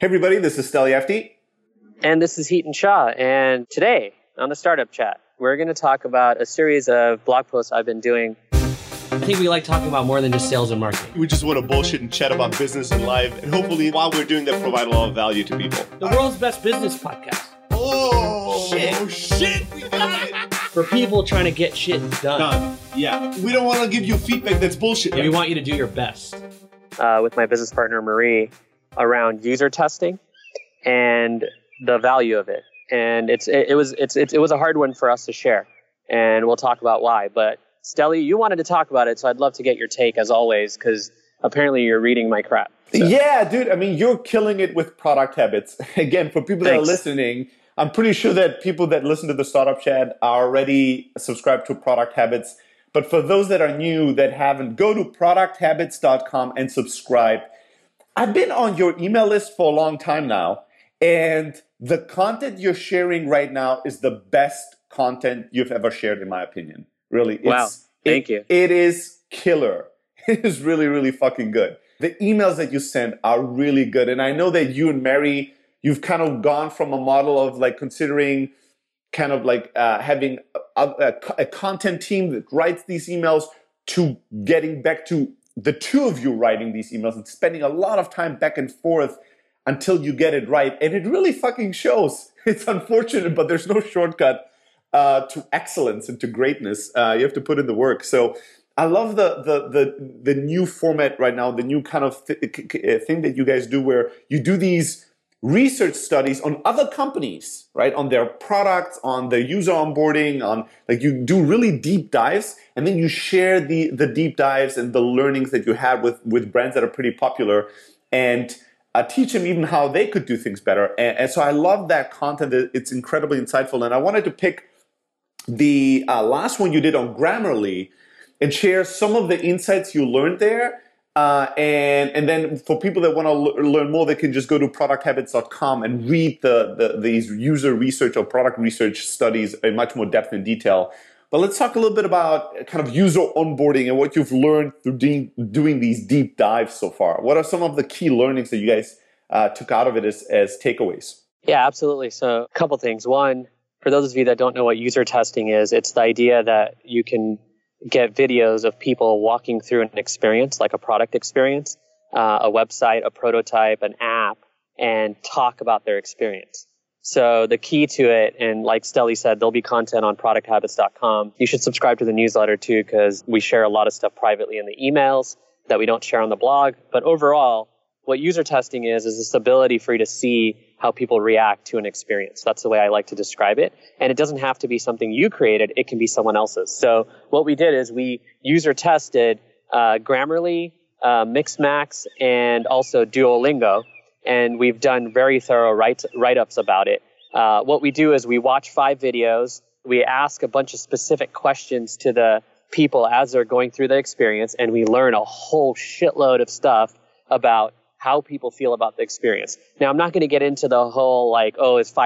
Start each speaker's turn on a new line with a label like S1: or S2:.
S1: everybody, this is Steli FD.
S2: And this is Heaton Shah. And today on the Startup Chat, we're going to talk about a series of blog posts I've been doing.
S3: I think we like talking about more than just sales and marketing.
S1: We just want to bullshit and chat about business and life. And hopefully, while we're doing that, provide a lot of value to people.
S3: The world's best business podcast.
S1: Oh, shit. We got it.
S3: For people trying to get shit done.
S1: Yeah. We don't want to give you feedback that's bullshit.
S3: Yeah, we want you to do your best.
S2: With my business partner, Marie, around user testing and the value of it. And it was a hard one for us to share. And we'll talk about why. But Steli, you wanted to talk about it, so I'd love to get your take as always, because apparently you're reading my crap. So.
S1: Yeah, dude. I mean, you're killing it with product habits. Again, for people that are listening, I'm pretty sure that people that listen to the Startup Chat are already subscribed to Product Habits. But for those that are new, that haven't, go to producthabits.com and subscribe. I've been on your email list for a long time now, and the content you're sharing right now is the best content you've ever shared, in my opinion. Really.
S2: Wow. Thank you.
S1: It is killer. It is really, really fucking good. The emails that you send are really good. And I know that you and Mary, you've kind of gone from a model of like considering kind of like having a content team that writes these emails to getting back to the two of you writing these emails and spending a lot of time back and forth until you get it right. And it really fucking shows. It's unfortunate, but there's no shortcut to excellence and to greatness. You have to put in the work. So I love the new format right now, the new kind of thing that you guys do where you do these research studies on other companies, right? On their products, on their user onboarding, on like you do really deep dives, and then you share the deep dives and the learnings that you have with brands that are pretty popular, and teach them even how they could do things better. And so I love that content. It's incredibly insightful. And I wanted to pick the last one you did on Grammarly and share some of the insights you learned there. And then for people that want to learn more, they can just go to producthabits.com and read these user research or product research studies in much more depth and detail. But let's talk a little bit about kind of user onboarding and what you've learned through doing these deep dives so far. What are some of the key learnings that you guys took out of it as takeaways?
S2: Yeah, absolutely. So a couple things. One, for those of you that don't know what user testing is, it's the idea that you can get videos of people walking through an experience, like a product experience, a website, a prototype, an app, and talk about their experience. So the key to it, and like Steli said, there'll be content on producthabits.com. You should subscribe to the newsletter too, because we share a lot of stuff privately in the emails that we don't share on the blog. But overall, what user testing is this ability for you to see how people react to an experience. That's the way I like to describe it. And it doesn't have to be something you created. It can be someone else's. So what we did is we user tested Grammarly, Mixmax, and also Duolingo. And we've done very thorough write-ups about it. What we do is we watch 5 videos. We ask a bunch of specific questions to the people as they're going through the experience. And we learn a whole shitload of stuff about how people feel about the experience. Now, I'm not going to get into the whole like, is 5